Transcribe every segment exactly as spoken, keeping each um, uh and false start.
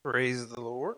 Praise the Lord.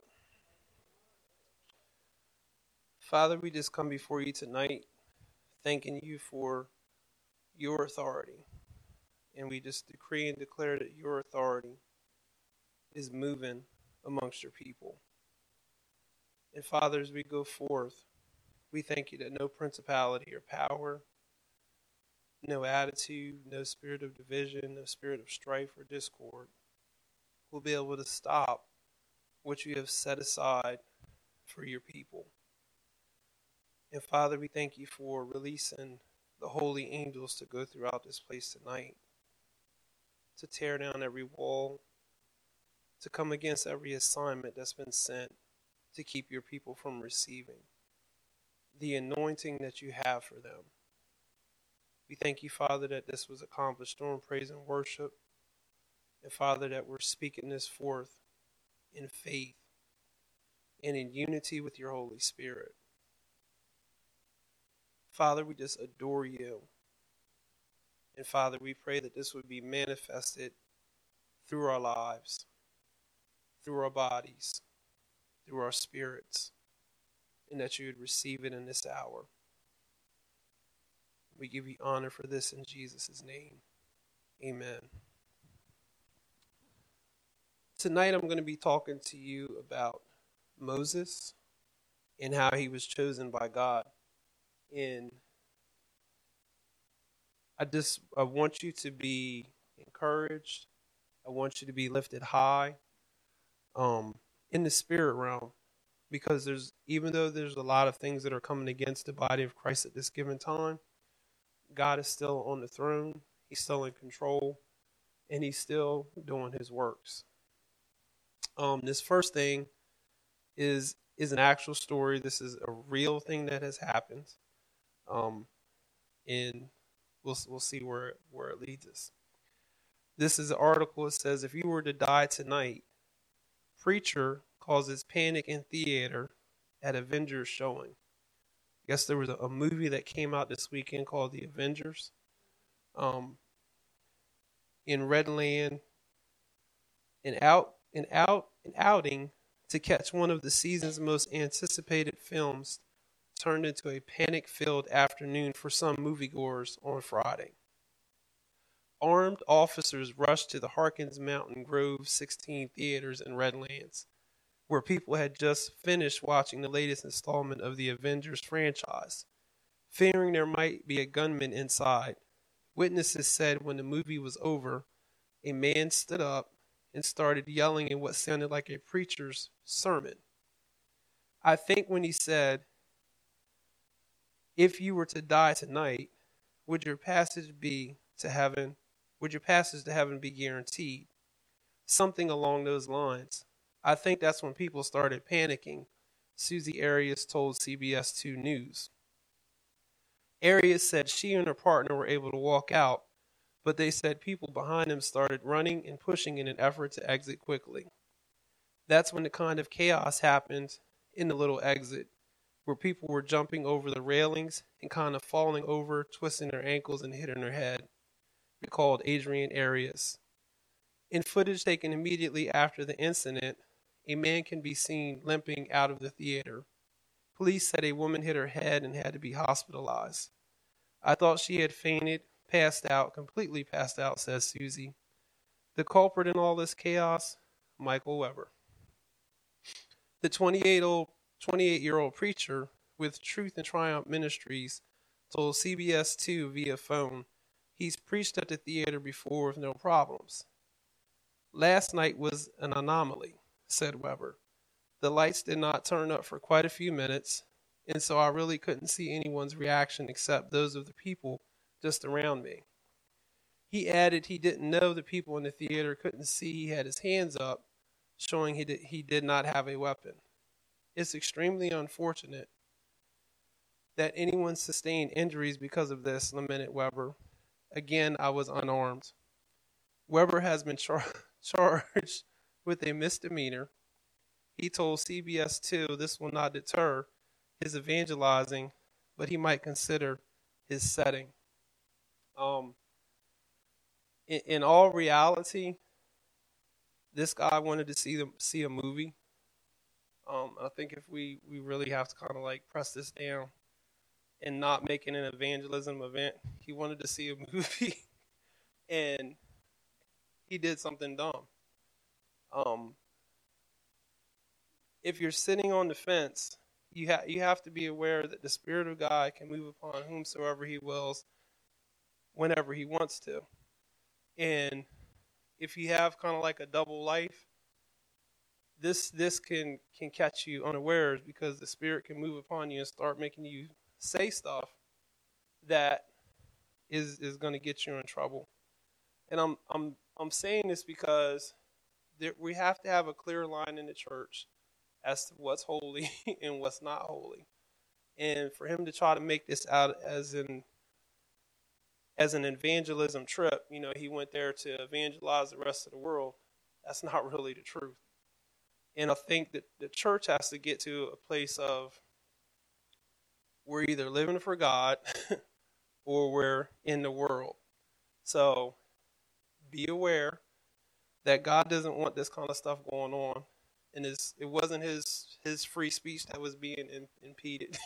Father, we just come before you tonight thanking you for your authority. And we just decree and declare that your authority is moving amongst your people. And Father, as we go forth, we thank you that no principality or power, no attitude, no spirit of division, no spirit of strife or discord will be able to stop what you have set aside for your people. And Father, we thank you for releasing the holy angels to go throughout this place tonight, to tear down every wall, to come against every assignment that's been sent to keep your people from receiving the anointing that you have for them. We thank you, Father, that this was accomplished during praise and worship. And Father, that we're speaking this forth in faith and in unity with your Holy Spirit. Father, we just adore you. And Father, we pray that this would be manifested through our lives, through our bodies, through our spirits, and that you would receive it in this hour. We give you honor for this in Jesus' name. Amen. Tonight I'm going to be talking to you about Moses and how he was chosen by God. And I just I want you to be encouraged. I want you to be lifted high um, in the spirit realm, because there's even though there's a lot of things that are coming against the body of Christ at this given time, God is still on the throne. He's still in control, and he's still doing his works. Um, this first thing is is an actual story. This is a real thing that has happened. Um, and we'll we'll see where where it leads us. This is an article. It says, if you were to die tonight, preacher causes panic in theater at Avengers showing. I guess there was a, a movie that came out this weekend called The Avengers. Um, in Redland, an out an out an outing to catch one of the season's most anticipated films turned into a panic-filled afternoon for some moviegoers on Friday. Armed officers rushed to the Harkins Mountain Grove sixteen theaters in Redlands, where people had just finished watching the latest installment of the Avengers franchise, fearing there might be a gunman inside. Witnesses said when the movie was over, a man stood up and started yelling in what sounded like a preacher's sermon. I think when he said, if you were to die tonight, would your passage be to heaven? Would your passage to heaven be guaranteed? Something along those lines. I think that's when people started panicking, Susie Arias told C B S two News. Arias said she and her partner were able to walk out, but they said people behind them started running and pushing in an effort to exit quickly. That's when the kind of chaos happened in the little exit, where people were jumping over the railings and kind of falling over, twisting their ankles and hitting their head, recalled Adrian Arias. In footage taken immediately after the incident, a man can be seen limping out of the theater. Police said a woman hit her head and had to be hospitalized. I thought she had fainted, passed out, completely passed out, says Susie. The culprit in all this chaos, Michael Weber. The twenty-eight-year-old preacher with Truth and Triumph Ministries told C B S two via phone he's preached at the theater before with no problems. Last night was an anomaly, said Weber. The lights did not turn up for quite a few minutes, and so I really couldn't see anyone's reaction except those of the people just around me. He added he didn't know the people in the theater couldn't see he had his hands up, showing he did, he did not have a weapon. It's extremely unfortunate that anyone sustained injuries because of this, lamented Weber. Again, I was unarmed. Weber has been char- charged with a misdemeanor. He told C B S two this will not deter his evangelizing, but he might consider his setting. Um, in, in all reality, This guy wanted to see them see a movie. Um, I think if we we really have to kind of like press this down and not make it an evangelism event, he wanted to see a movie, and he did something dumb. Um, if you're sitting on the fence, you have you have to be aware that the Spirit of God can move upon whomsoever He wills, whenever He wants to. And if you have kind of like a double life, this this can can catch you unawares, because the Spirit can move upon you and start making you say stuff that is is going to get you in trouble. And I'm I'm I'm saying this because there, we have to have a clear line in the church as to what's holy and what's not holy. And for him to try to make this out as an as an evangelism trip, you know, he went there to evangelize the rest of the world. That's not really the truth. And I think that the church has to get to a place of we're either living for God or we're in the world. So be aware that God doesn't want this kind of stuff going on. And it's, it wasn't his his free speech that was being in, impeded.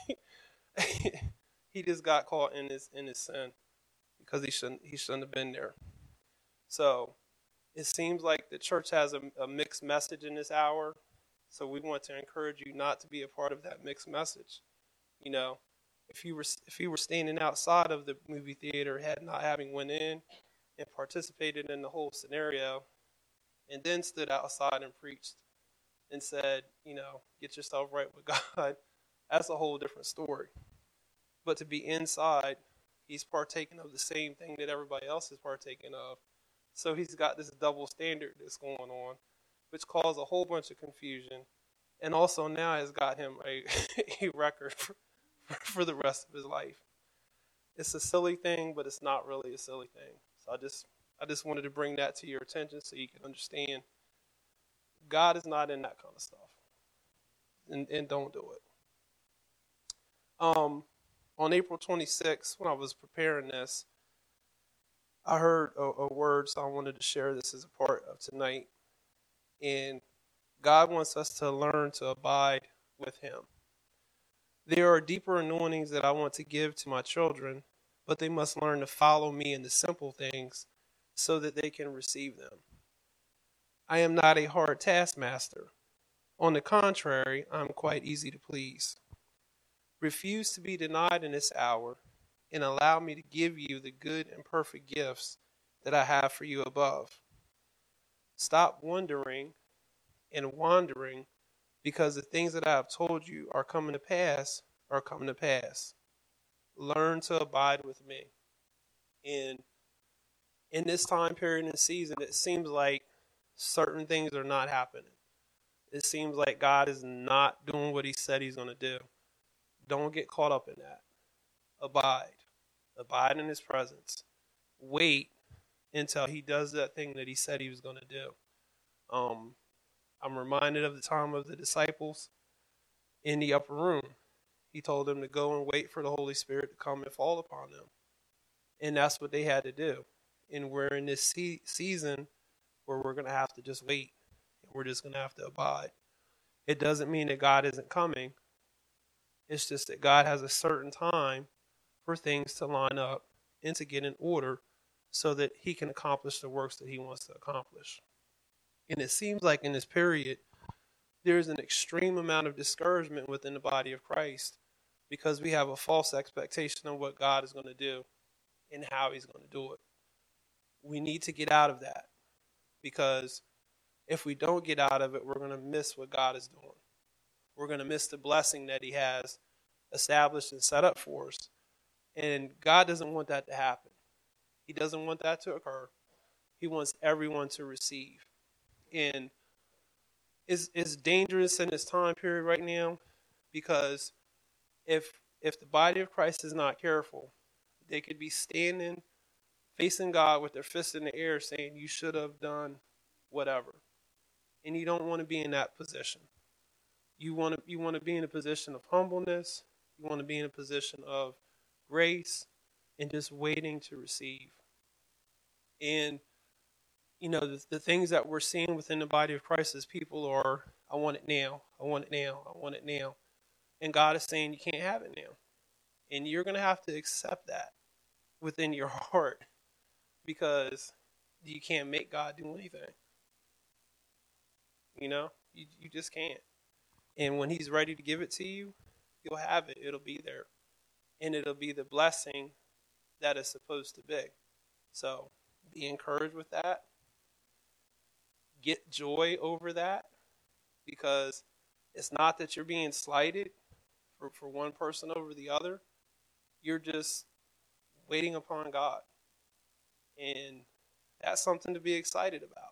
He just got caught in his in his sin because he shouldn't he shouldn't have been there. So it seems like the church has a, a mixed message in this hour. So we want to encourage you not to be a part of that mixed message. You know, if you were if you were standing outside of the movie theater, had not having went in and participated in the whole scenario, and then stood outside and preached and said, you know, get yourself right with God, that's a whole different story. But to be inside, he's partaking of the same thing that everybody else is partaking of. So he's got this double standard that's going on, which caused a whole bunch of confusion. And also now has got him a, a record for, for the rest of his life. It's a silly thing, but it's not really a silly thing. So I just I just wanted to bring that to your attention so you can understand God is not in that kind of stuff. And, and don't do it. Um, on April twenty-sixth, when I was preparing this, I heard a, a word, so I wanted to share this as a part of tonight. And God wants us to learn to abide with him. There are deeper anointings that I want to give to my children, but they must learn to follow me in the simple things so that they can receive them. I am not a hard taskmaster. On the contrary, I am quite easy to please. Refuse to be denied in this hour, and allow me to give you the good and perfect gifts that I have for you above. Stop wondering and wandering, because the things that I have told you are coming to pass are coming to pass. Learn to abide with me. And in this time period and season, it seems like certain things are not happening. It seems like God is not doing what he said he's going to do. Don't get caught up in that. Abide. Abide in his presence. Wait until he does that thing that he said he was going to do. Um, I'm reminded of the time of the disciples in the upper room. He told them to go and wait for the Holy Spirit to come and fall upon them. And that's what they had to do. And we're in this se- season where we're going to have to just wait. We're just going to have to abide. It doesn't mean that God isn't coming. It's just that God has a certain time for things to line up and to get in order so that he can accomplish the works that he wants to accomplish. And it seems like in this period, there's an extreme amount of discouragement within the body of Christ because we have a false expectation of what God is going to do and how he's going to do it. We need to get out of that, because if we don't get out of it, we're going to miss what God is doing. We're going to miss the blessing that he has established and set up for us. And God doesn't want that to happen. He doesn't want that to occur. He wants everyone to receive. And it's, it's dangerous in this time period right now, because if if the body of Christ is not careful, they could be standing facing God with their fist in the air saying, you should have done whatever. And you don't want to be in that position. You want to you want to be in a position of humbleness. You want to be in a position of grace and just waiting to receive. And You know, the, the things that we're seeing within the body of Christ is people are, I want it now, I want it now, I want it now. And God is saying you can't have it now. And you're going to have to accept that within your heart, because you can't make God do anything. You know, you, you just can't. And when he's ready to give it to you, you'll have it. It'll be there. And it'll be the blessing that it's supposed to be. So be encouraged with that. Get joy over that, because it's not that you're being slighted for, for one person over the other. You're just waiting upon God. And that's something to be excited about.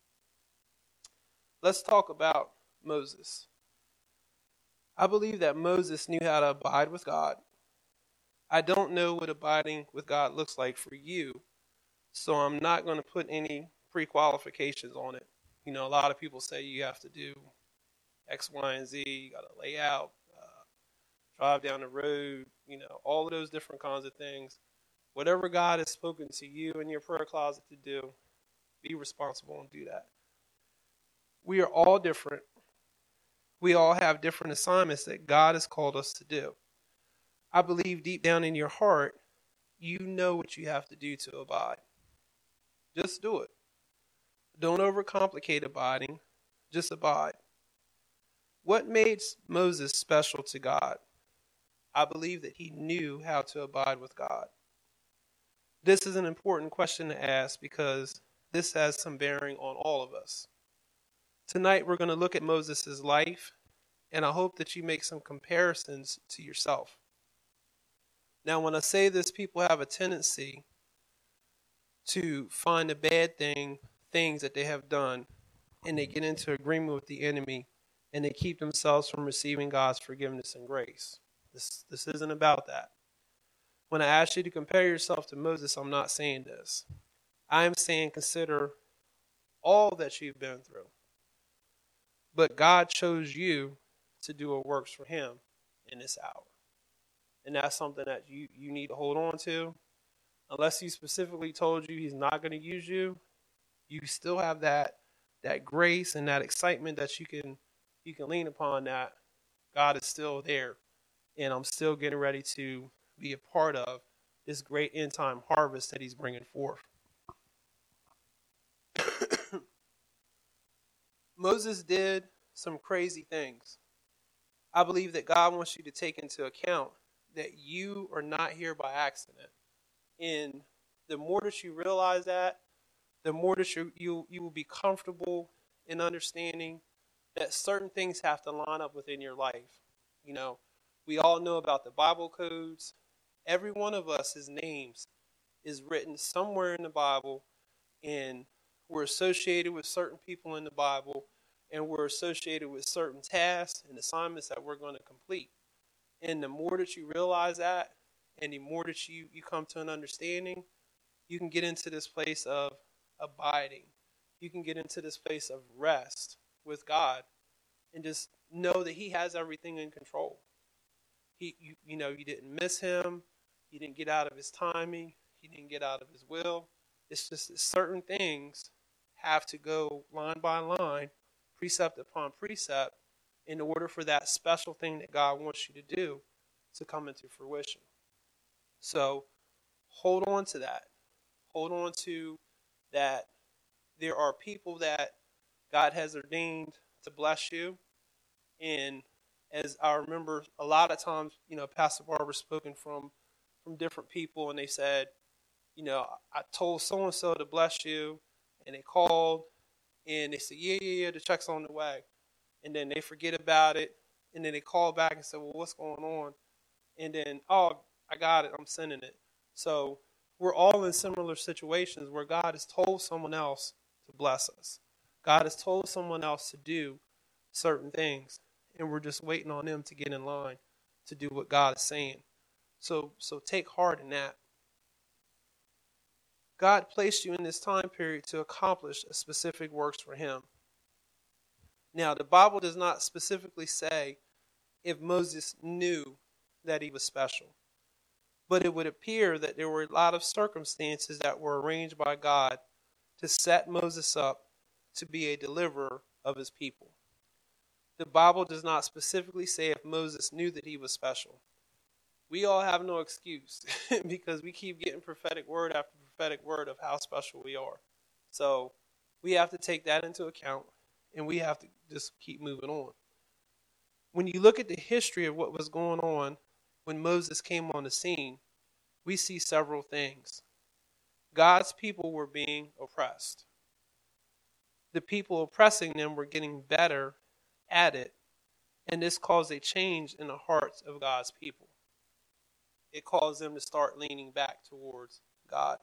Let's talk about Moses. I believe that Moses knew how to abide with God. I don't know what abiding with God looks like for you, so I'm not going to put any pre-qualifications on it. You know, a lot of people say you have to do X, Y, and Z. You got to lay out, uh, drive down the road, you know, all of those different kinds of things. Whatever God has spoken to you in your prayer closet to do, be responsible and do that. We are all different. We all have different assignments that God has called us to do. I believe deep down in your heart, you know what you have to do to abide. Just do it. Don't overcomplicate abiding. Just abide. What made Moses special to God? I believe that he knew how to abide with God. This is an important question to ask, because this has some bearing on all of us. Tonight we're going to look at Moses' life, and I hope that you make some comparisons to yourself. Now, when I say this, people have a tendency to find a bad thing, things that they have done, and they get into agreement with the enemy, and they keep themselves from receiving God's forgiveness and grace. This, this isn't about that. When I ask you to compare yourself to Moses, I'm not saying this. I'm saying consider all that you've been through. But God chose you to do what works for him in this hour. And that's something that you, you need to hold on to. Unless he specifically told you he's not going to use you, you still have that that grace and that excitement that you can you can lean upon, that God is still there. And I'm still getting ready to be a part of this great end time harvest that he's bringing forth. Moses did some crazy things. I believe that God wants you to take into account that you are not here by accident. And the more that you realize that, the more that you, you, you will be comfortable in understanding that certain things have to line up within your life. You know, we all know about the Bible codes. Every one of us, his names is written somewhere in the Bible, and we're associated with certain people in the Bible, and we're associated with certain tasks and assignments that we're going to complete. And the more that you realize that, and the more that you, you come to an understanding, you can get into this place of abiding. You can get into this place of rest with God, and just know that he has everything in control. He, you, you know, you didn't miss him. You didn't get out of his timing. You didn't get out of his will. It's just that certain things have to go line by line, precept upon precept, in order for that special thing that God wants you to do to come into fruition. So hold on to that. Hold on to that. There are people that God has ordained to bless you. And as I remember, a lot of times, you know, Pastor Barbara spoken from, from different people, and they said, you know, I told so-and-so to bless you, and they called, and they said, yeah, yeah, yeah, the check's on the way. And then they forget about it, and then they call back and say, well, what's going on? And then, oh, I got it, I'm sending it. So we're all in similar situations where God has told someone else to bless us. God has told someone else to do certain things, and we're just waiting on them to get in line to do what God is saying. So, so take heart in that. God placed you in this time period to accomplish a specific works for him. Now, the Bible does not specifically say if Moses knew that he was special, but it would appear that there were a lot of circumstances that were arranged by God to set Moses up to be a deliverer of his people. The Bible does not specifically say if Moses knew that he was special. We all have no excuse because we keep getting prophetic word after prophetic word of how special we are. So we have to take that into account, and we have to just keep moving on. When you look at the history of what was going on when Moses came on the scene, we see several things. God's people were being oppressed. The people oppressing them were getting better at it, and this caused a change in the hearts of God's people. It caused them to start leaning back towards God.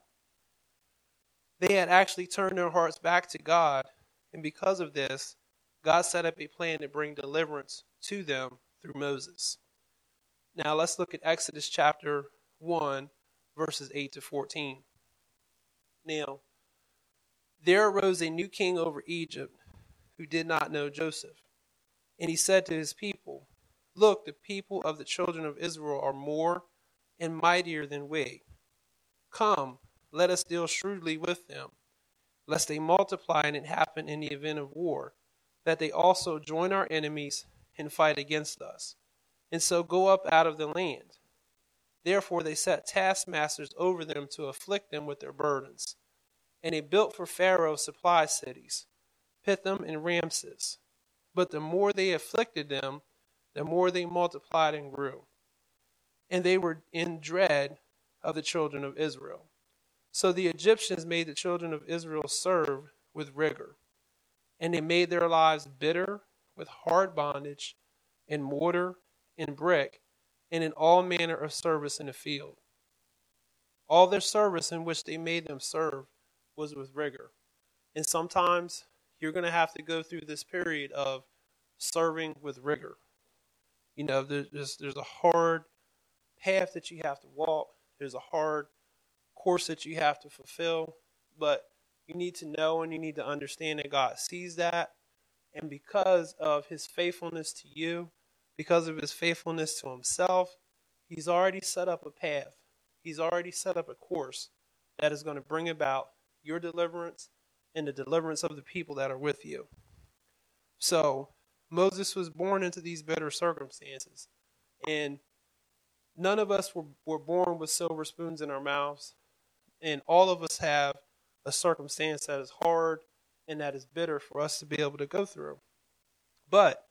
They had actually turned their hearts back to God, and because of this, God set up a plan to bring deliverance to them through Moses. Now let's look at Exodus chapter one, verses eight to fourteen. Now, there arose a new king over Egypt who did not know Joseph. And he said to his people, "Look, the people of the children of Israel are more and mightier than we. Come, let us deal shrewdly with them, lest they multiply and it happen in the event of war, that they also join our enemies and fight against us, and so go up out of the land." Therefore they set taskmasters over them to afflict them with their burdens. And they built for Pharaoh supply cities, Pithom and Ramses. But the more they afflicted them, the more they multiplied and grew. And they were in dread of the children of Israel. So the Egyptians made the children of Israel serve with rigor. And they made their lives bitter with hard bondage, in mortar, in brick, and in all manner of service in the field. All their service in which they made them serve was with rigor. And sometimes you're going to have to go through this period of serving with rigor. You know, there's, there's a hard path that you have to walk. There's a hard course that you have to fulfill. But you need to know and you need to understand that God sees that. And because of his faithfulness to you, because of his faithfulness to himself, he's already set up a path. He's already set up a course that is going to bring about your deliverance and the deliverance of the people that are with you. So Moses was born into these bitter circumstances. And none of us were, were born with silver spoons in our mouths. And all of us have a circumstance that is hard and that is bitter for us to be able to go through. But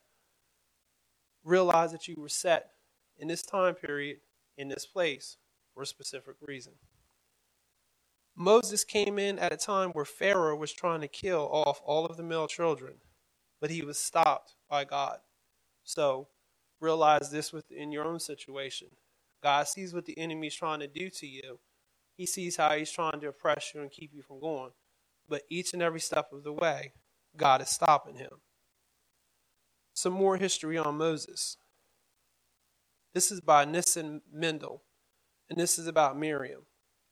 realize that you were set in this time period, in this place, for a specific reason. Moses came in at a time where Pharaoh was trying to kill off all of the male children, but he was stopped by God. So realize this within your own situation. God sees what the enemy is trying to do to you. He sees how he's trying to oppress you and keep you from going. But each and every step of the way, God is stopping him. Some more history on Moses. This is by Nissen Mendel, and this is about Miriam.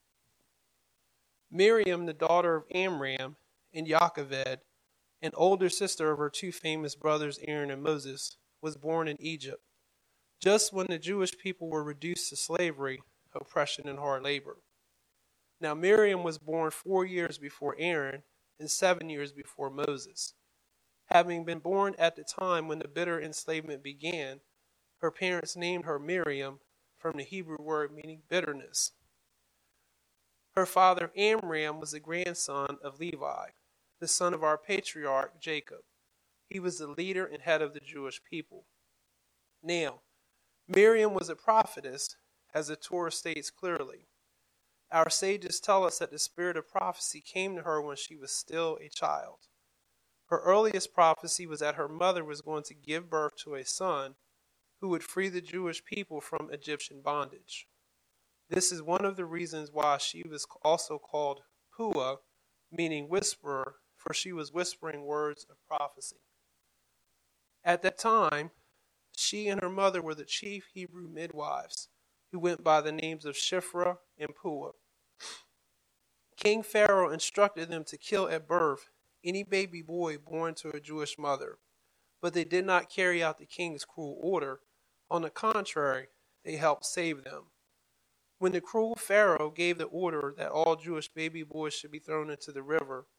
Miriam, the daughter of Amram and Jochebed, an older sister of her two famous brothers Aaron and Moses, was born in Egypt, just when the Jewish people were reduced to slavery, oppression, and hard labor. Now Miriam was born four years before Aaron and seven years before Moses. Having been born at the time when the bitter enslavement began, her parents named her Miriam from the Hebrew word meaning bitterness. Her father Amram was the grandson of Levi, the son of our patriarch Jacob. He was the leader and head of the Jewish people. Now, Miriam was a prophetess, as the Torah states clearly. Our sages tell us that the spirit of prophecy came to her when she was still a child. Her earliest prophecy was that her mother was going to give birth to a son who would free the Jewish people from Egyptian bondage. This is one of the reasons why she was also called Pua, meaning whisperer, for she was whispering words of prophecy. At that time, she and her mother were the chief Hebrew midwives, who went by the names of Shiphrah and Pua. King Pharaoh instructed them to kill at birth any baby boy born to a Jewish mother, but they did not carry out the king's cruel order. On the contrary, they helped save them. When the cruel Pharaoh gave the order that all Jewish baby boys should be thrown into the river,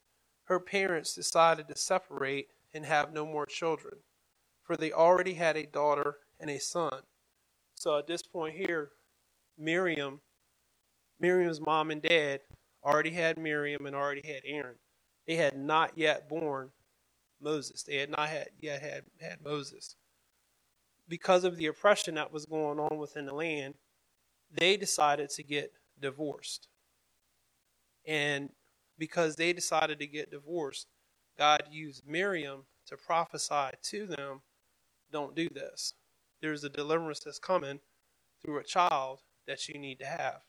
her parents decided to separate and have no more children, for they already had a daughter and a son. So at this point here, Miriam, Miriam's mom and dad already had Miriam and already had Aaron. They had not yet born Moses. They had not had, yet had, had Moses. Because of the oppression that was going on within the land, they decided to get divorced. And because they decided to get divorced, God used Miriam to prophesy to them, don't do this. There's a deliverance that's coming through a child that you need to have.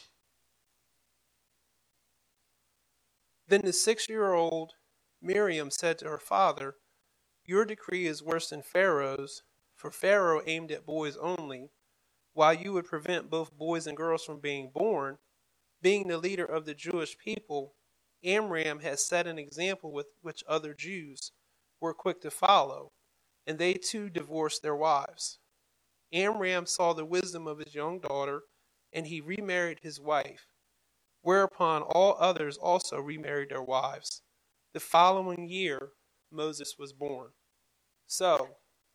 Then the six-year-old Miriam said to her father, your decree is worse than Pharaoh's, for Pharaoh aimed at boys only, while you would prevent both boys and girls from being born. Being the leader of the Jewish people, Amram has set an example with which other Jews were quick to follow, and they too divorced their wives. Amram saw the wisdom of his young daughter, and he remarried his wife, whereupon all others also remarried their wives. The following year, Moses was born. So,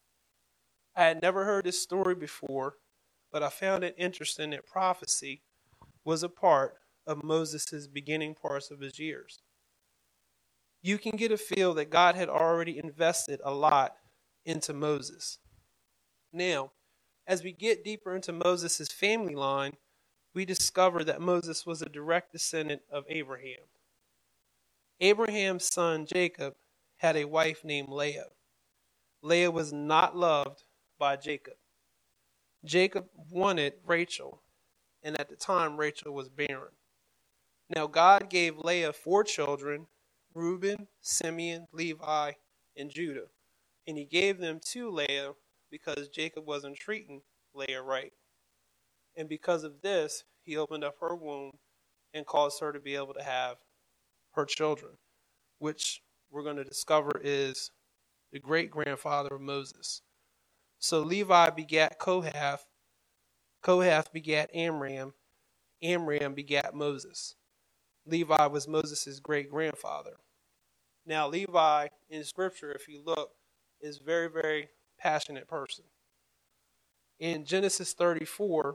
I had never heard this story before, but I found it interesting that prophecy was a part of Moses' beginning parts of his years. You can get a feel that God had already invested a lot into Moses. Now, as we get deeper into Moses' family line, we discover that Moses was a direct descendant of Abraham. Abraham's son Jacob had a wife named Leah. Leah was not loved by Jacob. Jacob wanted Rachel, and at the time Rachel was barren. Now God gave Leah four children, Reuben, Simeon, Levi, and Judah. And he gave them to Leah because Jacob wasn't treating Leah right. And because of this, he opened up her womb and caused her to be able to have her children, which we're going to discover is the great-grandfather of Moses. So Levi begat Kohath, Kohath begat Amram, Amram begat Moses. Levi was Moses' great-grandfather. Now Levi, in Scripture, if you look, is a very, very passionate person. In Genesis thirty-four,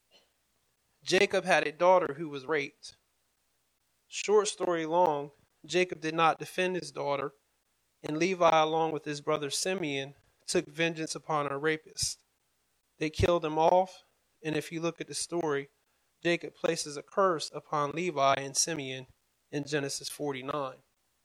Jacob had a daughter who was raped. Short story long, Jacob did not defend his daughter, and Levi, along with his brother Simeon, took vengeance upon her rapist. They killed him off, and if you look at the story, Jacob places a curse upon Levi and Simeon in Genesis forty-nine.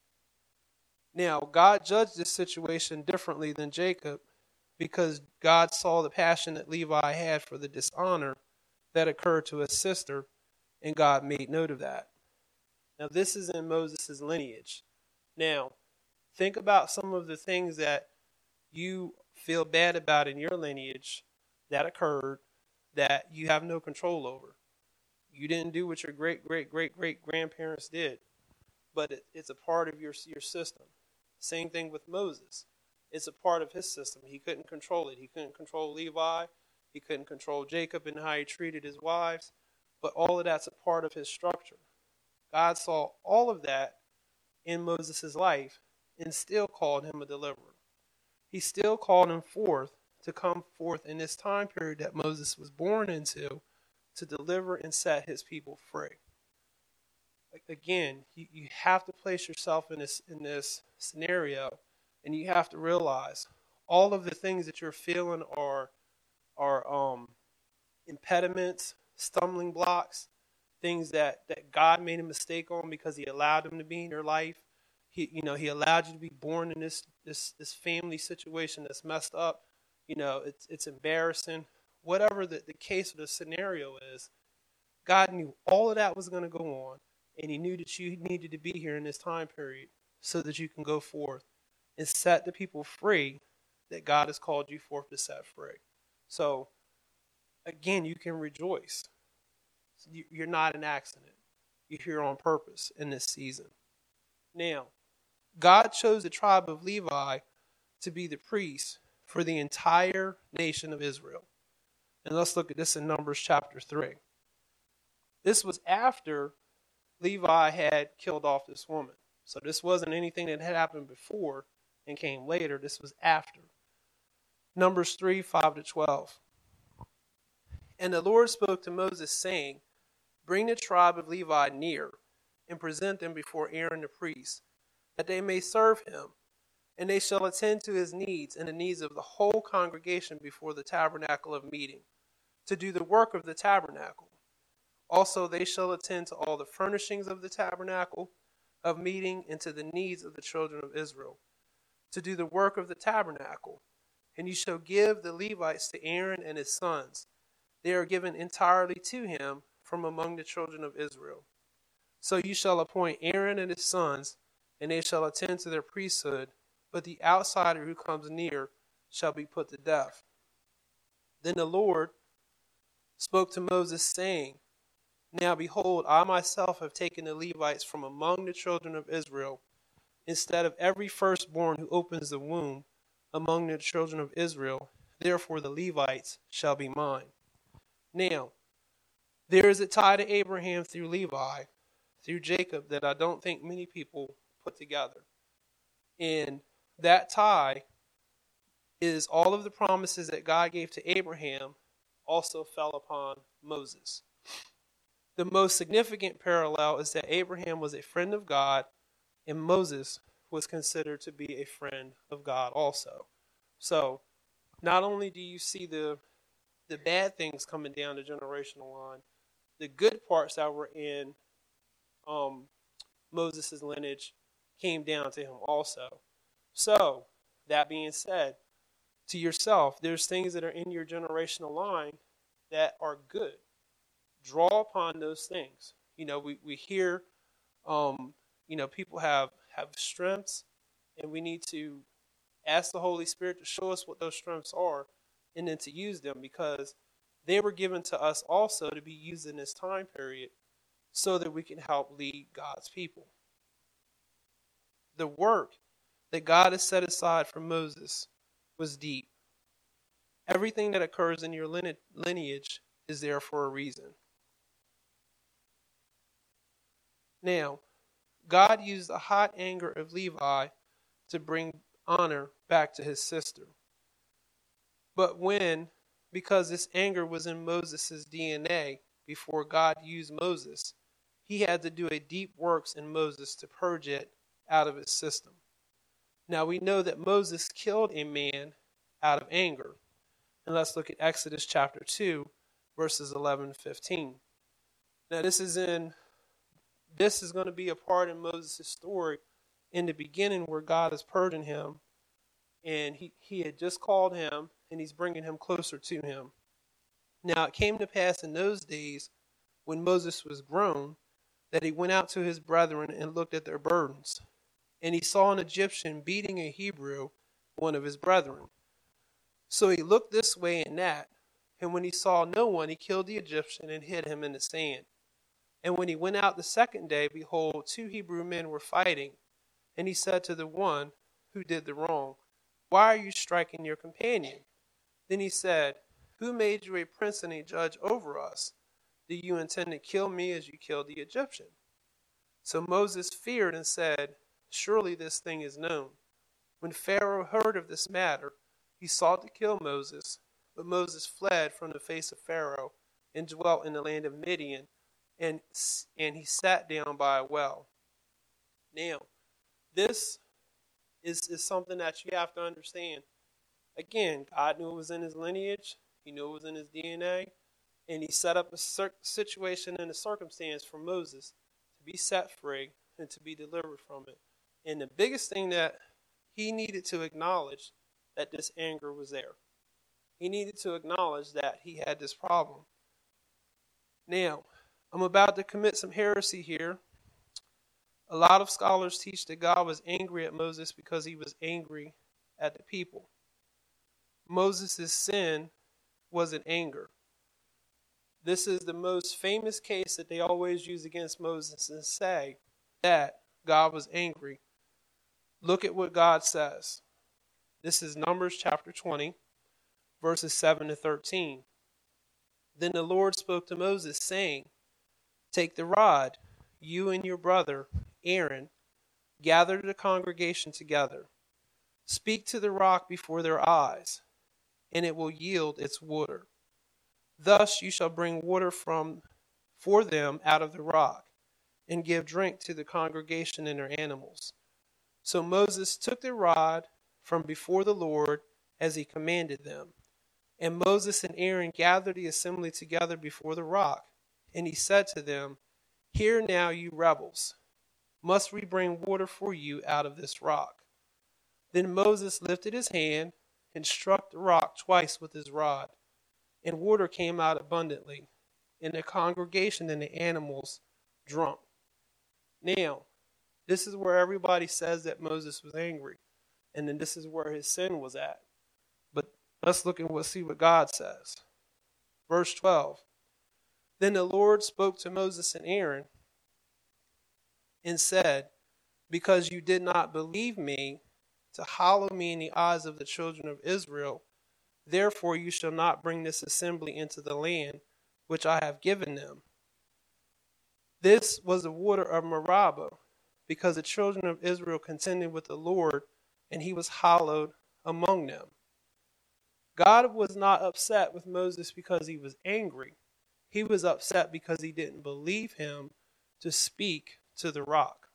Now, God judged this situation differently than Jacob because God saw the passion that Levi had for the dishonor that occurred to his sister, and God made note of that. Now, this is in Moses' lineage. Now, think about some of the things that you feel bad about in your lineage that occurred that you have no control over. You didn't do what your great, great, great, great grandparents did, but it, it's a part of your, your system. Same thing with Moses. It's a part of his system. He couldn't control it. He couldn't control Levi. He couldn't control Jacob and how he treated his wives, but all of that's a part of his structure. God saw all of that in Moses' life and still called him a deliverer. He still called him forth to come forth in this time period that Moses was born into to deliver and set his people free. Again, you, you have to place yourself in this in this scenario, and you have to realize all of the things that you're feeling are are um, impediments, stumbling blocks, things that, that God made a mistake on because he allowed them to be in your life. He, you know, he allowed you to be born in this this this family situation that's messed up. You know, it's it's embarrassing. Whatever the, the case or the scenario is, God knew all of that was going to go on, and he knew that you needed to be here in this time period so that you can go forth and set the people free that God has called you forth to set free. So, again, you can rejoice. You're not an accident. You're here on purpose in this season. Now, God chose the tribe of Levi to be the priest for the entire nation of Israel. And let's look at this in Numbers chapter three. This was after Levi had killed off this woman. So this wasn't anything that had happened before and came later. This was after. Numbers three, five to twelve. And the Lord spoke to Moses, saying, bring the tribe of Levi near, and present them before Aaron the priest, that they may serve him. And they shall attend to his needs and the needs of the whole congregation before the tabernacle of meeting, to do the work of the tabernacle. Also they shall attend to all the furnishings of the tabernacle of meeting and to the needs of the children of Israel, to do the work of the tabernacle. And you shall give the Levites to Aaron and his sons. They are given entirely to him from among the children of Israel. So you shall appoint Aaron and his sons, and they shall attend to their priesthood, but the outsider who comes near shall be put to death. Then the Lord spoke to Moses, saying, now behold, I myself have taken the Levites from among the children of Israel, instead of every firstborn who opens the womb among the children of Israel. Therefore the Levites shall be mine. Now, there is a tie to Abraham through Levi, through Jacob, that I don't think many people put together. And that tie is all of the promises that God gave to Abraham also fell upon Moses. The most significant parallel is that Abraham was a friend of God, and Moses was considered to be a friend of God also. So, not only do you see the the bad things coming down the generational line, the good parts that were in um, Moses' lineage came down to him also. So, that being said, to yourself, there's things that are in your generational line that are good. Draw upon those things. You know, we, we hear, um, you know, people have, have strengths, and we need to ask the Holy Spirit to show us what those strengths are and then to use them, because they were given to us also to be used in this time period so that we can help lead God's people. The work that God has set aside for Moses was deep. Everything that occurs in your lineage is there for a reason. Now, God used the hot anger of Levi to bring honor back to his sister. But when, because this anger was in Moses' D N A before God used Moses, he had to do a deep works in Moses to purge it out of his system. Now we know that Moses killed a man out of anger. And let's look at Exodus chapter two, verses eleven to fifteen. Now this is in, this is going to be a part in Moses' story in the beginning where God is purging him. And he, he had just called him, and he's bringing him closer to him. Now it came to pass in those days, when Moses was grown, that he went out to his brethren and looked at their burdens. And he saw an Egyptian beating a Hebrew, one of his brethren. So he looked this way and that, and when he saw no one, he killed the Egyptian and hid him in the sand. And when he went out the second day, behold, two Hebrew men were fighting. And he said to the one who did the wrong, why are you striking your companion? Then he said, who made you a prince and a judge over us? Do you intend to kill me as you killed the Egyptian? So Moses feared and said, surely this thing is known. When Pharaoh heard of this matter, he sought to kill Moses, but Moses fled from the face of Pharaoh and dwelt in the land of Midian, and, and he sat down by a well. Now, this is, is something that you have to understand. Again, God knew it was in his lineage. He knew it was in his D N A. And he set up a cir- situation and a circumstance for Moses to be set free and to be delivered from it. And the biggest thing that he needed to acknowledge that this anger was there. He needed to acknowledge that he had this problem. Now, I'm about to commit some heresy here. A lot of scholars teach that God was angry at Moses because he was angry at the people. Moses' sin was in anger. This is the most famous case that they always use against Moses and say that God was angry. Look at what God says. This is Numbers chapter twenty, verses seven to thirteen. Then the Lord spoke to Moses, saying, take the rod, you and your brother Aaron, Gather the congregation together. Speak to the rock before their eyes, and it will yield its water. Thus you shall bring water from for them out of the rock, and give drink to the congregation and their animals. So Moses took the rod from before the Lord as he commanded them. And Moses and Aaron gathered the assembly together before the rock. And he said to them, Hear now, you rebels, must we bring water for you out of this rock? Then Moses lifted his hand and struck the rock twice with his rod, and water came out abundantly, and the congregation and the animals drunk. Now, this is where everybody says that Moses was angry, and then this is where his sin was at. But let's look and we'll see what God says. Verse twelve. Then the Lord spoke to Moses and Aaron and said, Because you did not believe me to hallow me in the eyes of the children of Israel, therefore you shall not bring this assembly into the land which I have given them. This was the water of Meribah, because the children of Israel contended with the Lord, and he was hallowed among them. God was not upset with Moses because he was angry. He was upset because he didn't believe him to speak to the rock.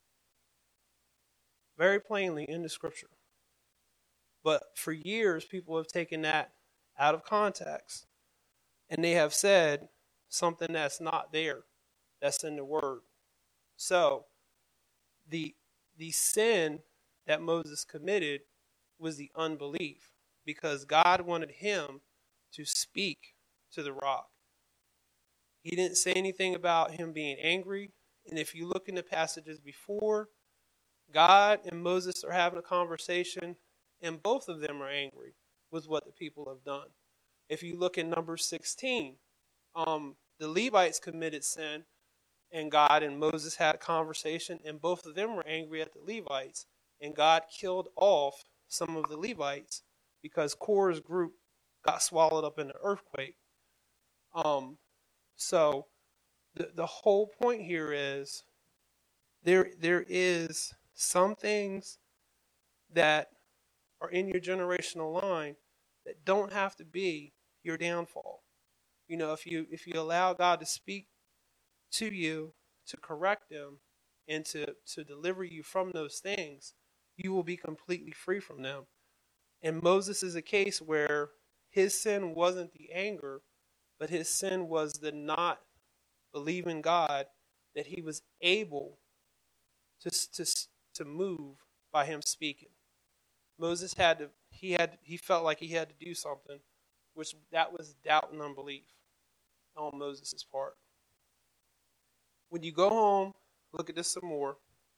Very plainly in the scripture. But for years, people have taken that out of context, and they have said something that's not there, that's in the word. So, the the sin that Moses committed was the unbelief, because God wanted him to speak to the rock. He didn't say anything about him being angry. And if you look in the passages before, God and Moses are having a conversation, and both of them are angry with what the people have done. If you look in Numbers sixteen, um, the Levites committed sin, and God and Moses had a conversation, and both of them were angry at the Levites. And God killed off some of the Levites because Korah's group got swallowed up in the earthquake. Um, so the the whole point here is there there is some things that are in your generational line that don't have to be your downfall. You know, if you if you allow God to speak to you, to correct them, and to, to deliver you from those things, you will be completely free from them. And Moses is a case where his sin wasn't the anger, but his sin was the not believing God that he was able to, to, to move by him speaking. Moses had to, he had, he felt like he had to do something, which that was doubt and unbelief on Moses' part. When you go home, look at this some more.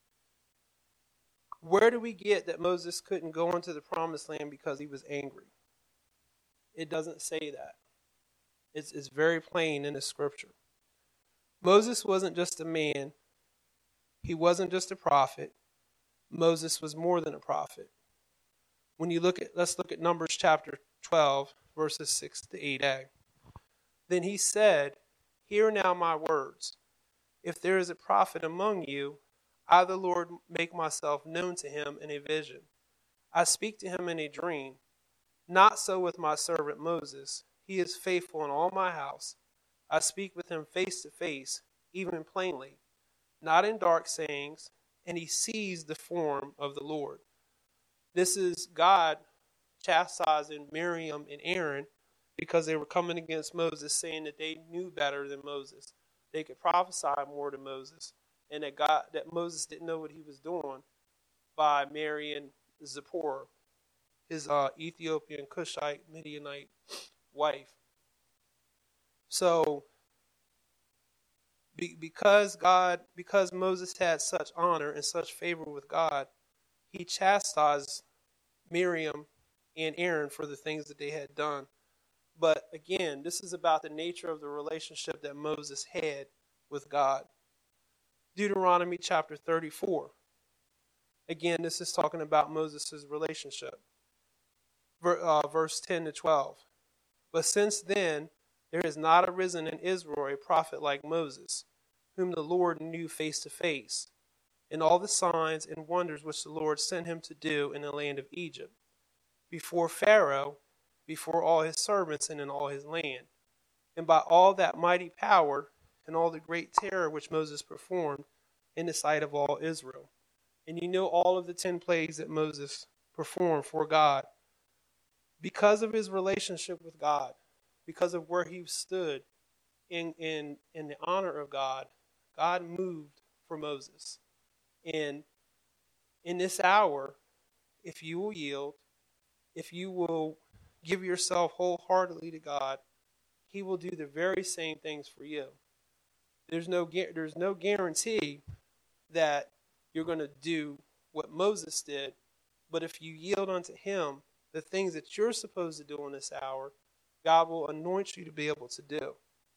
Where do we get that Moses couldn't go into the promised land because he was angry? It doesn't say that. It's, it's very plain in the scripture. Moses wasn't just a man. He wasn't just a prophet. Moses was more than a prophet. When you look at, let's look at Numbers chapter twelve, verses six to eight a. Then he said, Hear now my words. If there is a prophet among you, I, the Lord, make myself known to him in a vision. I speak to him in a dream. Not so with my servant Moses. He is faithful in all my house. I speak with him face to face, even plainly, not in dark sayings, and he sees the form of the Lord. This is God chastising Miriam and Aaron because they were coming against Moses, saying that they knew better than Moses. They could prophesy more than Moses, and that God, that Moses didn't know what he was doing by marrying Zipporah, his uh, Ethiopian Cushite Midianite wife. So, be, because God, because Moses had such honor and such favor with God, he chastised Miriam and Aaron for the things that they had done. But again, this is about the nature of the relationship that Moses had with God. Deuteronomy chapter thirty-four. Again, this is talking about Moses' relationship. Uh, verse ten to twelve. But since then, there has not arisen in Israel a prophet like Moses, whom the Lord knew face to face. and all the signs and wonders which the Lord sent him to do in the land of Egypt, before Pharaoh, before all his servants, and in all his land, and by all that mighty power and all the great terror which Moses performed in the sight of all Israel. And you know all of the ten plagues that Moses performed for God. Because of his relationship with God, because of where he stood in, in, in the honor of God, God moved for Moses. And in this hour, if you will yield, if you will give yourself wholeheartedly to God, he will do the very same things for you. There's no, there's no guarantee that you're going to do what Moses did, but if you yield unto him, the things that you're supposed to do in this hour, God will anoint you to be able to do.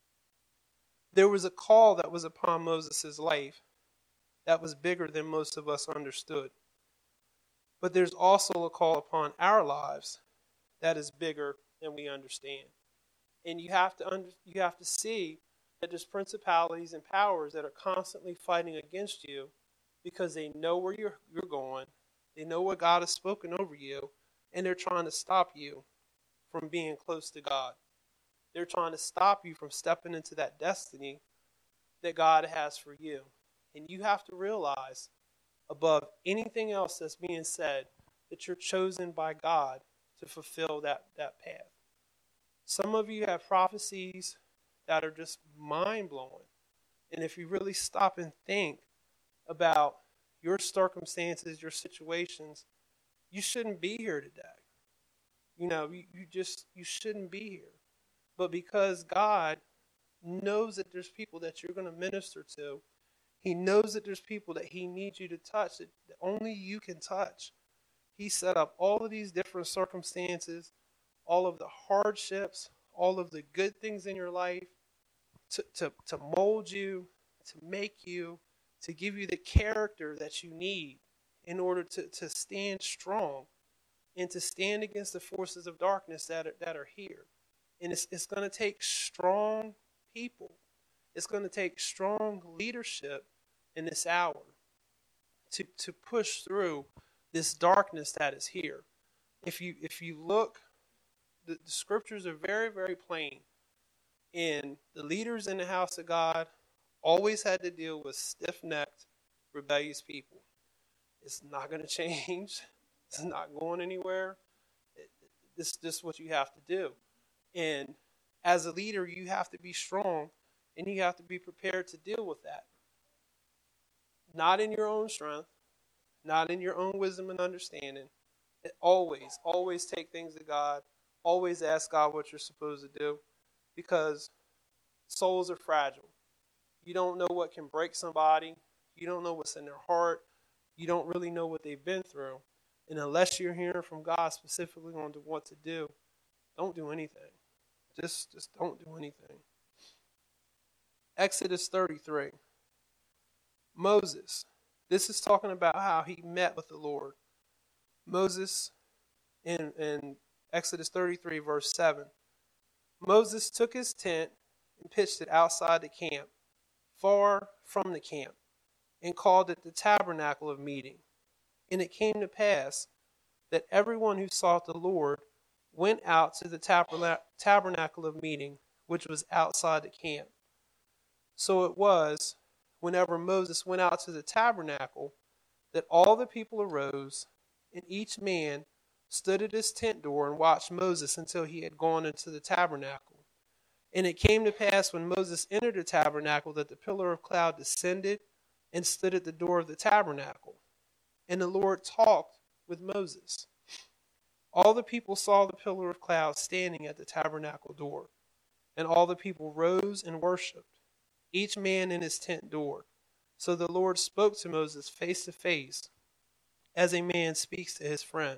There was a call that was upon Moses' life that was bigger than most of us understood. But there's also a call upon our lives that is bigger than we understand. And you have to under, you have to see that there's principalities and powers that are constantly fighting against you because they know where you're, you're going. They know what God has spoken over you, and they're trying to stop you from being close to God. They're trying to stop you from stepping into that destiny that God has for you. And you have to realize, above anything else that's being said, that you're chosen by God to fulfill that, that path. Some of you have prophecies that are just mind-blowing. And if you really stop and think about your circumstances, your situations, you shouldn't be here today. You know, you, you just, you shouldn't be here. But because God knows that there's people that you're going to minister to, he knows that there's people that he needs you to touch that only you can touch. He set up all of these different circumstances, all of the hardships, all of the good things in your life to, to, to mold you, to make you, to give you the character that you need in order to, to stand strong and to stand against the forces of darkness that are, that are here. And it's, it's going to take strong people. It's going to take strong leadership in this hour to, to push through this darkness that is here. If you if you look, the, the scriptures are very, very plain. And the leaders in the house of God always had to deal with stiff-necked, rebellious people. It's not going to change. It's not going anywhere. It, this, this is what you have to do. And as a leader, you have to be strong, and you have to be prepared to deal with that. Not in your own strength, not in your own wisdom and understanding. It always, always take things to God. Always ask God what you're supposed to do, because souls are fragile. You don't know what can break somebody. You don't know what's in their heart. You don't really know what they've been through. And unless you're hearing from God specifically on to what to do, don't do anything. Just, just don't do anything. Exodus thirty-three. Moses. This is talking about how he met with the Lord. Moses, in, in Exodus thirty-three, verse seven. Moses took his tent and pitched it outside the camp, far from the camp, and called it the tabernacle of meeting. And it came to pass that everyone who sought the Lord went out to the tabernacle of meeting, which was outside the camp. So it was, whenever Moses went out to the tabernacle, that all the people arose, and each man stood at his tent door and watched Moses until he had gone into the tabernacle. And it came to pass when Moses entered the tabernacle that the pillar of cloud descended and stood at the door of the tabernacle. And the Lord talked with Moses. All the people saw the pillar of cloud standing at the tabernacle door, and all the people rose and worshipped, each man in his tent door. So the Lord spoke to Moses face to face, as a man speaks to his friend.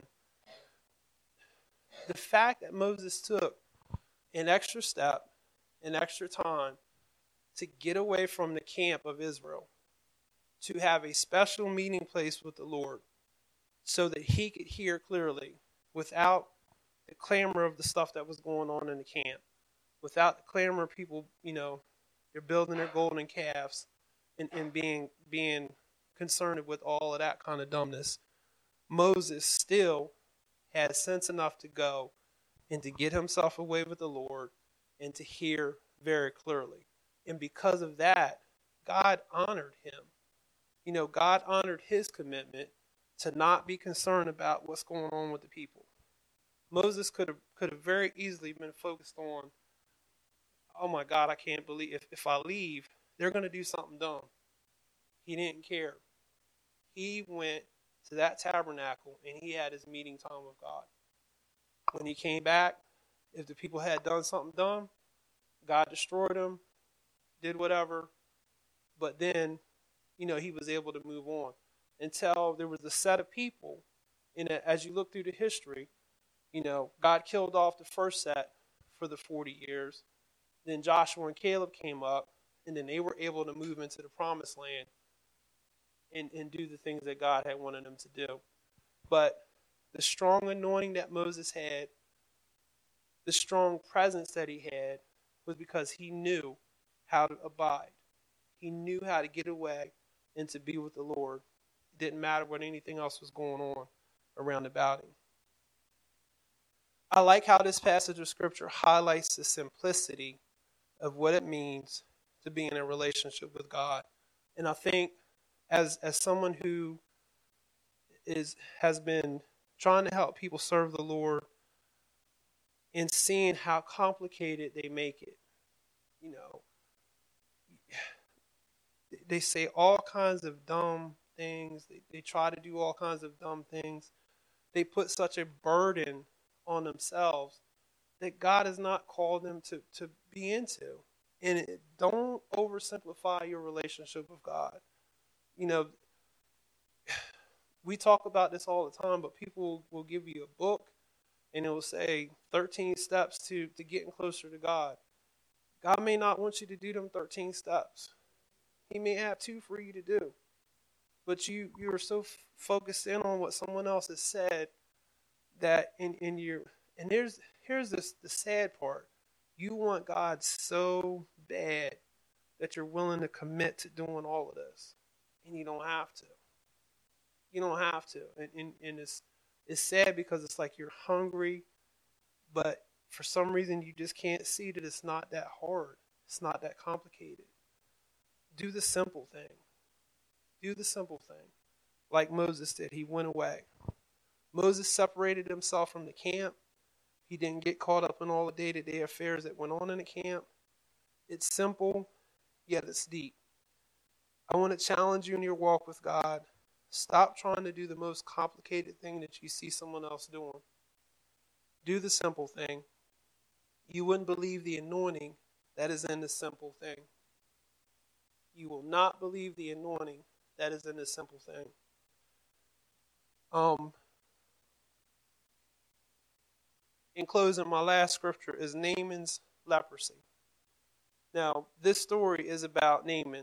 The fact that Moses took an extra step, an extra time to get away from the camp of Israel, to have a special meeting place with the Lord, so that he could hear clearly, without the clamor of the stuff that was going on in the camp, without the clamor of people, you know, they're building their golden calves and, and being being concerned with all of that kind of dumbness, Moses still had sense enough to go and to get himself away with the Lord and to hear very clearly. And because of that, God honored him. You know, God honored his commitment to not be concerned about what's going on with the people. Moses could have could have very easily been focused on, oh my God, I can't believe if, if I leave, they're going to do something dumb. He didn't care. He went to that tabernacle and he had his meeting time with God. When he came back, if the people had done something dumb, God destroyed them, did whatever. But then, you know, he was able to move on until there was a set of people. And as you look through the history, you know, God killed off the first set for the forty years. Then Joshua and Caleb came up, and then they were able to move into the promised land and, and do the things that God had wanted them to do. But the strong anointing that Moses had, the strong presence that he had, was because he knew how to abide. He knew how to get away and to be with the Lord. It didn't matter what anything else was going on around about him. I like how this passage of Scripture highlights the simplicity of what it means to be in a relationship with God. And I think as as someone who is has been trying to help people serve the Lord and seeing how complicated they make it, you know, they say all kinds of dumb things. They, they try to do all kinds of dumb things. They put such a burden on themselves that God has not called them to, to be into. And it, don't oversimplify your relationship with God. You know, we talk about this all the time, but people will give you a book and it will say thirteen steps to, to getting closer to God. God may not want you to do them thirteen steps. He may have two for you to do. But you, you are so f- focused in on what someone else has said that in, in your, and here's, here's this, the sad part. You want God so bad that you're willing to commit to doing all of this. And you don't have to. You don't have to. And, and, and it's, it's sad because it's like you're hungry, but for some reason you just can't see that it's not that hard. It's not that complicated. Do the simple thing. Do the simple thing. Like Moses did. He went away. Moses separated himself from the camp. He didn't get caught up in all the day-to-day affairs that went on in the camp. It's simple, yet it's deep. I want to challenge you in your walk with God. Stop trying to do the most complicated thing that you see someone else doing. Do the simple thing. You wouldn't believe the anointing that is in the simple thing. You will not believe the anointing that is in this simple thing. Um, in closing, my last scripture is Naaman's leprosy. Now, this story is about Naaman.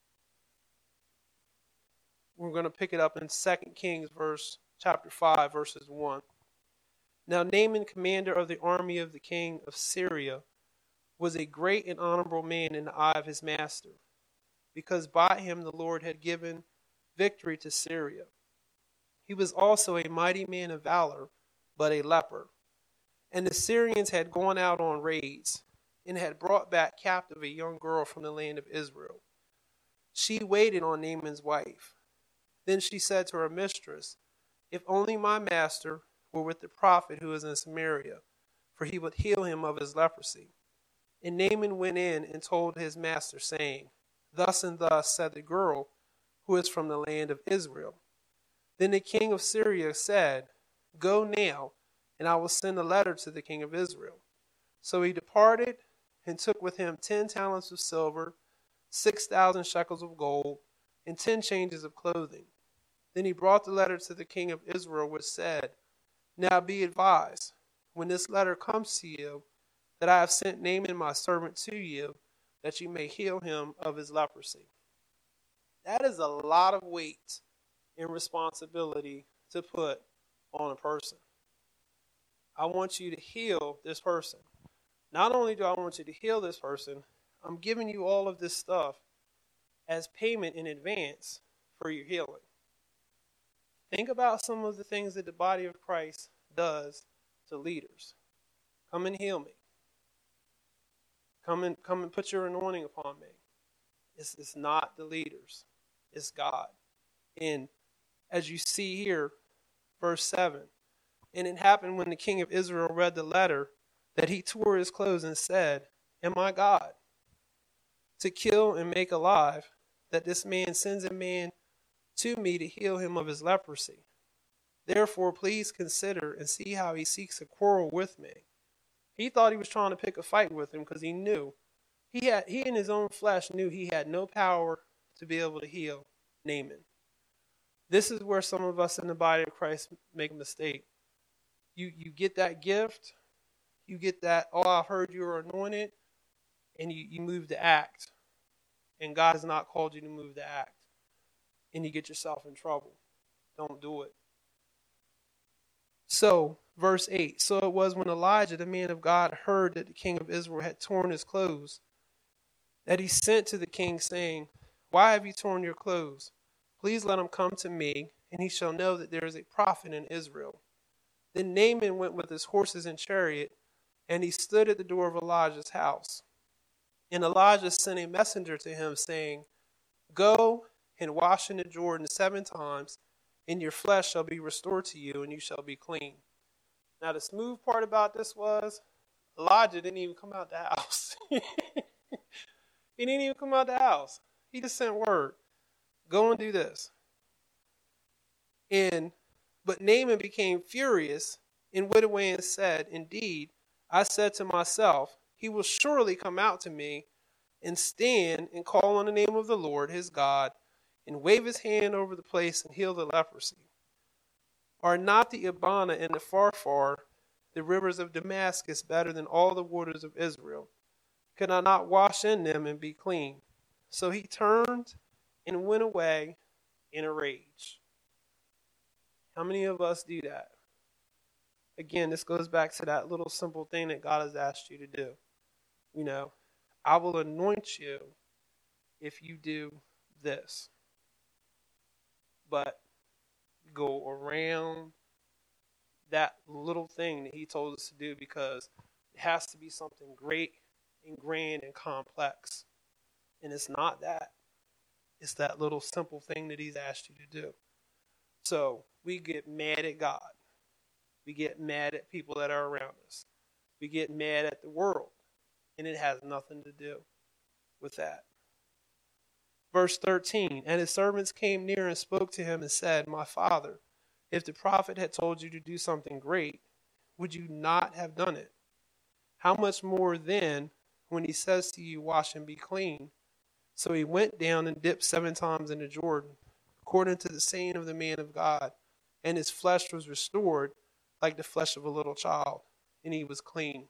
We're going to pick it up in Second Kings verse chapter five, verses one. Now Naaman, commander of the army of the king of Syria, was a great and honorable man in the eye of his master, because by him the Lord had given victory to Syria. He was also a mighty man of valor, but a leper. And the Syrians had gone out on raids, and had brought back captive a young girl from the land of Israel. She waited on Naaman's wife. Then she said to her mistress, "If only my master were with the prophet who is in Samaria, for he would heal him of his leprosy." And Naaman went in and told his master, saying, "Thus and thus said the girl who is from the land of Israel." Then the king of Syria said, "Go now, and I will send a letter to the king of Israel." So he departed and took with him ten talents of silver, six thousand shekels of gold, and ten changes of clothing. Then he brought the letter to the king of Israel, which said, "Now be advised, when this letter comes to you, that I have sent Naaman my servant to you, that you may heal him of his leprosy." That is a lot of weight and responsibility to put on a person. I want you to heal this person. Not only do I want you to heal this person, I'm giving you all of this stuff as payment in advance for your healing. Think about some of the things that the body of Christ does to leaders. Come and heal me. Come and come and put your anointing upon me. It's, it's not the leaders. It's God. And as you see here, verse seven, and it happened when the king of Israel read the letter that he tore his clothes and said, Am I God to kill and make alive, that this man sends a man to me to heal him of his leprosy? Therefore, please consider and see how he seeks a quarrel with me. He thought he was trying to pick a fight with him because he knew he had he in his own flesh knew he had no power to be able to heal Naaman. This is where some of us in the body of Christ make a mistake. You you get that gift, you get that, oh, I heard you were anointed, and you, you move to act. And God has not called you to move to act. And you get yourself in trouble. Don't do it. So, verse eight, so it was when Elijah, the man of God, heard that the king of Israel had torn his clothes, that he sent to the king, saying, Why have you torn your clothes? Please let him come to me, and he shall know that there is a prophet in Israel. Then Naaman went with his horses and chariot, and he stood at the door of Elijah's house. And Elijah sent a messenger to him, saying, Go and wash in the Jordan seven times, and your flesh shall be restored to you, and you shall be clean. Now, the smooth part about this was Elijah didn't even come out the house. He didn't even come out the house. He just sent word, go and do this. And but Naaman became furious and went away and said, Indeed, I said to myself, he will surely come out to me and stand and call on the name of the Lord his God and wave his hand over the place and heal the leprosy. Are not the Abana and the Pharpar, the rivers of Damascus, better than all the waters of Israel? Could I not wash in them and be clean? So he turned and went away in a rage. How many of us do that? Again, this goes back to that little simple thing that God has asked you to do. You know, I will anoint you if you do this. But go around that little thing that he told us to do because it has to be something great and grand and complex. And it's not that. It's that little simple thing that he's asked you to do. So we get mad at God. We get mad at people that are around us. We get mad at the world. And it has nothing to do with that. Verse thirteen, and his servants came near and spoke to him and said, My father, if the prophet had told you to do something great, would you not have done it? How much more then when he says to you, Wash and be clean? So he went down and dipped seven times in the Jordan, according to the saying of the man of God, and his flesh was restored like the flesh of a little child, and he was clean.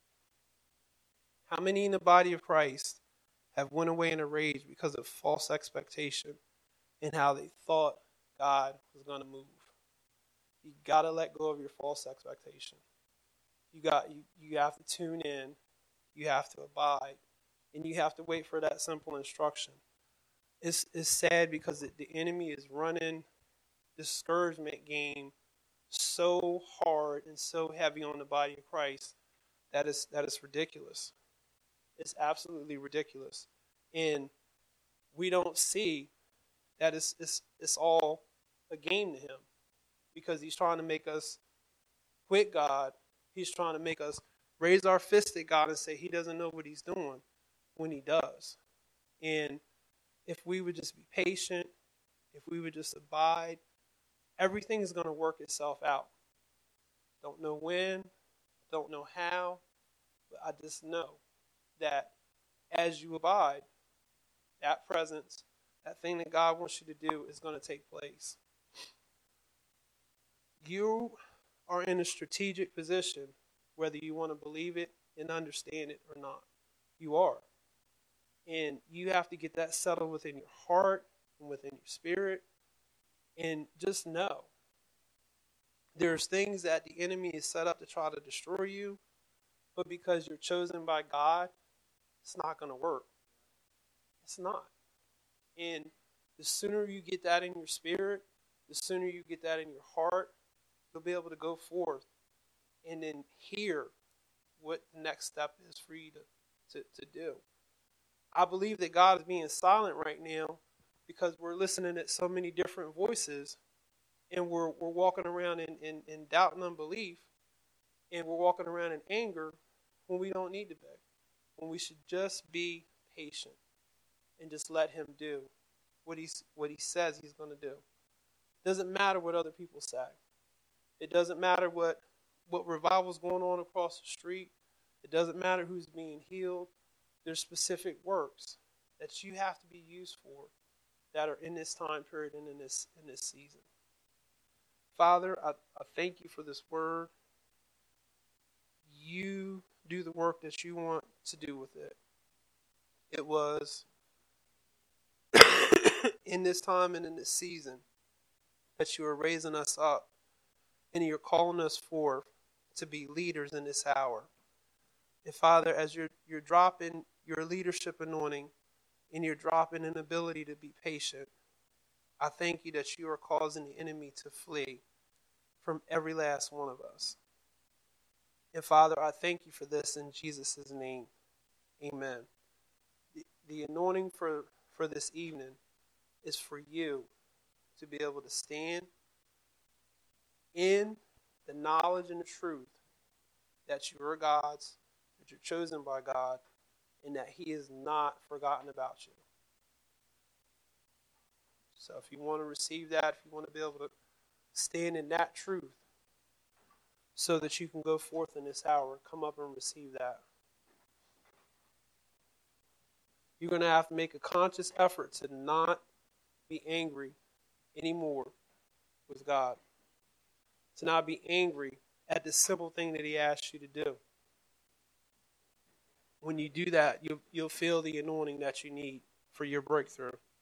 How many in the body of Christ have went away in a rage because of false expectation and how they thought God was going to move? You got to let go of your false expectation. You got you, you have to tune in. You have to abide. And you have to wait for that simple instruction. It's, it's sad because the, the enemy is running discouragement game so hard and so heavy on the body of Christ that is that is ridiculous. It's absolutely ridiculous. And we don't see that it's, it's, it's all a game to him because he's trying to make us quit God. He's trying to make us raise our fist at God and say he doesn't know what he's doing when he does. And if we would just be patient, if we would just abide, everything's going to work itself out. Don't know when, don't know how, but I just know that as you abide, that presence, that thing that God wants you to do is going to take place. You are in a strategic position, whether you want to believe it and understand it or not. You are. And you have to get that settled within your heart and within your spirit. And just know there's things that the enemy is set up to try to destroy you, but because you're chosen by God, it's not going to work. It's not. And The sooner you get that in your spirit, the sooner you get that in your heart, you'll be able to go forth and then hear what the next step is for you to, to, to do. I believe that God is being silent right now because we're listening to so many different voices, and we're we're walking around in, in, in doubt and unbelief, and we're walking around in anger when we don't need to be. When we should just be patient and just let him do what he's what he says he's going to do. It doesn't matter what other people say. It doesn't matter what what revival's going on across the street. It doesn't matter who's being healed. There's specific works that you have to be used for that are in this time period and in this in this season. Father, I, I thank you for this word. You do the work that you want to do with it. It was in this time and in this season that you are raising us up and you're calling us forth to be leaders in this hour. And Father, as you're, you're dropping your leadership anointing and you're dropping an ability to be patient, I thank you that you are causing the enemy to flee from every last one of us. And Father, I thank you for this in Jesus' name. Amen. The, the anointing for, for this evening is for you to be able to stand in the knowledge and the truth that you are God's, that you're chosen by God, and that he is not forgotten about you. So if you want to receive that, if you want to be able to stand in that truth so that you can go forth in this hour, come up and receive that. You're going to have to make a conscious effort to not be angry anymore with God. To not be angry at the simple thing that he asked you to do. When you do that, you'll, you'll feel the anointing that you need for your breakthrough.